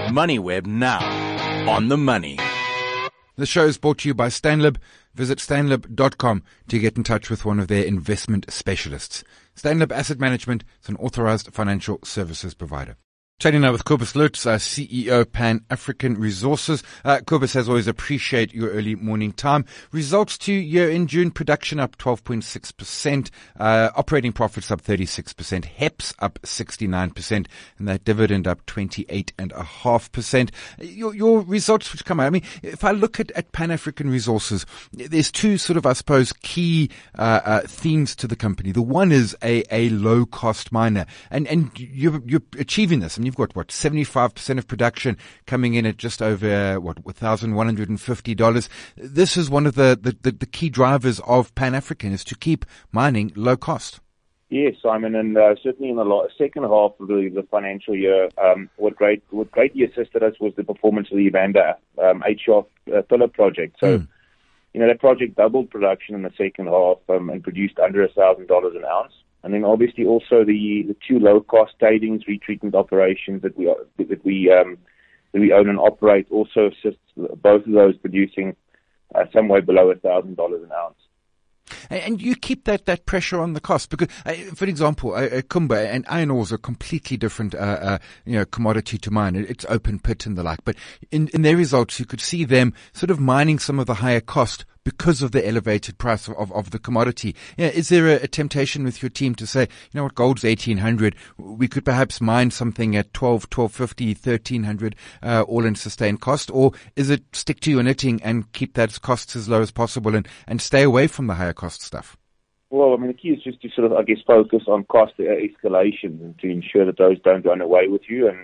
MoneyWeb now. On the money. The show is brought to you by Stanlib. Visit stanlib.com to get in touch with one of their investment specialists. Stanlib Asset Management is an authorized financial services provider. Chatting now with Kobus Lutz, CEO, Pan-African Resources. Kobus, as always, appreciate your early morning time. Results to year in June, production up 12.6%, operating profits up 36%, HEPS up 69%, and that dividend up 28.5%. Your results which come out, I mean, if I look at Pan-African Resources, there's two sort of, I suppose, key themes to the company. The one is a low-cost miner, and you're achieving this. I mean, you've got, 75% of production coming in at just over, $1,150. This is one of the key drivers of Pan-African, is to keep mining low cost. Yes, Simon, and certainly in the second half of the financial year, what greatly assisted us was the performance of the Evander 8-shaft pillar project. So, that project doubled production in the second half and produced under $1,000 an ounce. And then obviously also the two low-cost tailings retreatment operations that we own and operate also assists both of those producing somewhere below $1,000 an ounce. And you keep that pressure on the cost because, for example, Kumba and iron ore is a completely different, commodity to mine. It's open pit and the like. But in their results, you could see them sort of mining some of the higher cost because of the elevated price of the commodity. Is there a temptation with your team to say, gold's 1,800, we could perhaps mine something at 1,250, 1,300, all in sustained cost? Or is it stick to your knitting and keep that costs as low as possible and stay away from the higher cost stuff? Well, I mean, the key is just to sort of, focus on cost escalation and to ensure that those don't run away with you. And,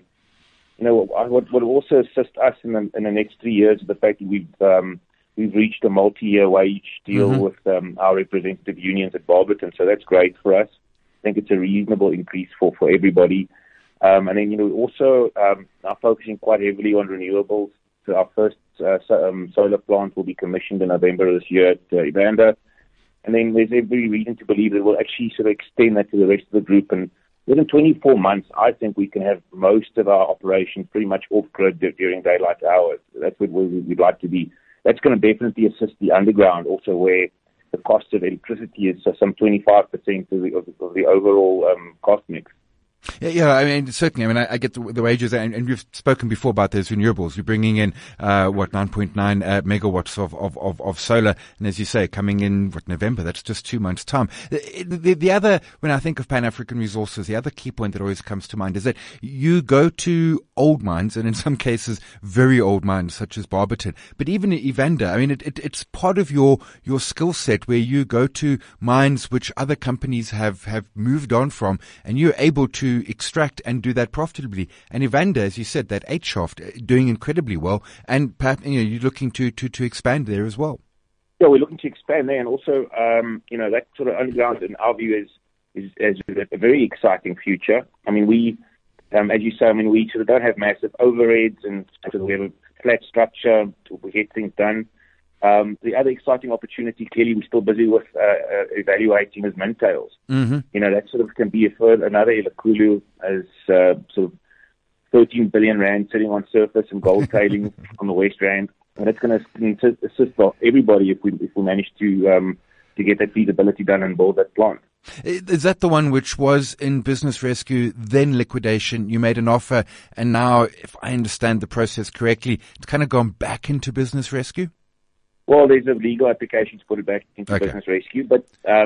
what will also assist us in the next 3 years is the fact that we've reached a multi-year wage deal with our representative unions at Barberton, so that's great for us. I think it's a reasonable increase for everybody. And then, we also are focusing quite heavily on renewables. So our first solar plant will be commissioned in November of this year at Evander. And then there's every reason to believe that we'll actually sort of extend that to the rest of the group. And within 24 months, I think we can have most of our operations pretty much off-grid during daylight hours. That's what we'd like to be. That's going to definitely assist the underground also, where the cost of electricity is some 25% of the overall cost mix. Yeah, I mean, certainly. I mean, I get the wages, and we've spoken before about those renewables. You're bringing in, 9.9 megawatts of solar. And as you say, coming in, November, that's just 2 months' time. The other, when I think of Pan-African Resources, the other key point that always comes to mind is that you go to old mines, and in some cases, very old mines, such as Barberton. But even Evander, I mean, it's part of your skill set where you go to mines which other companies have moved on from, and you're able to extract and do that profitably. And Evander, as you said, that 8-shaft doing incredibly well, and perhaps you're looking to expand there as well. Yeah, we're looking to expand there, and also that sort of underground, in our view, is a very exciting future. I mean, we, as you say, we sort of don't have massive overheads, and sort of we have a flat structure to get things done. The other exciting opportunity, clearly, we're still busy with evaluating is Mintails. That sort of can be another Elikhulu as sort of 13 billion rand sitting on surface and gold tailings on the West Rand, and it's going to assist everybody if we manage to get that feasibility done and build that plant. Is that the one which was in business rescue, then liquidation? You made an offer, and now, if I understand the process correctly, it's kind of gone back into business rescue? Well, there's a legal application to put it back into business rescue, but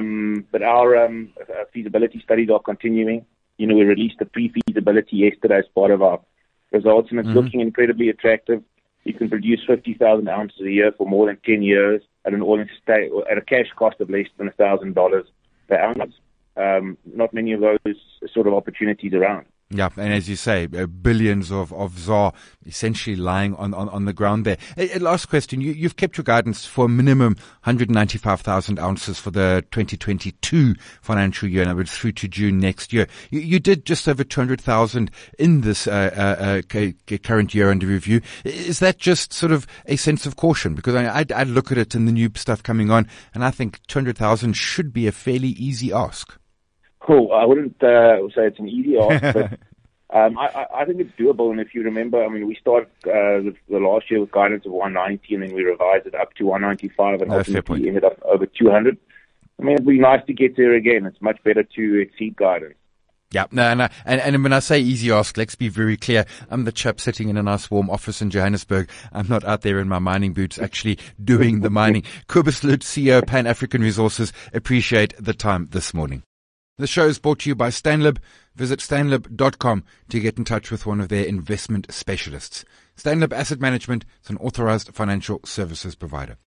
our feasibility studies are continuing. We released the pre-feasibility yesterday as part of our results, and it's looking incredibly attractive. You can produce 50,000 ounces a year for more than 10 years at at a cash cost of less than $1,000 per ounce. Not many of those sort of opportunities around. Yeah, and as you say, billions of ZAR essentially lying on the ground there. Last question. You've kept your guidance for a minimum 195,000 ounces for the 2022 financial year, and through to June next year. You did just over 200,000 in this current year under review. Is that just sort of a sense of caution? Because I look at it and the new stuff coming on, and I think 200,000 should be a fairly easy ask. Cool. I wouldn't say it's an easy ask, but I think it's doable, and if you remember, I mean, we started the last year with guidance of 190, and then we revised it up to 195, and ultimately ended up over 200. I mean, it'd be nice to get there again. It's much better to exceed guidance. Yeah, no, and when I say easy ask, let's be very clear. I'm the chap sitting in a nice warm office in Johannesburg. I'm not out there in my mining boots actually doing the mining. Kobus Lut, CEO, Pan African Resources, appreciate the time this morning. The show is brought to you by Stanlib. Visit stanlib.com to get in touch with one of their investment specialists. Stanlib Asset Management is an authorized financial services provider.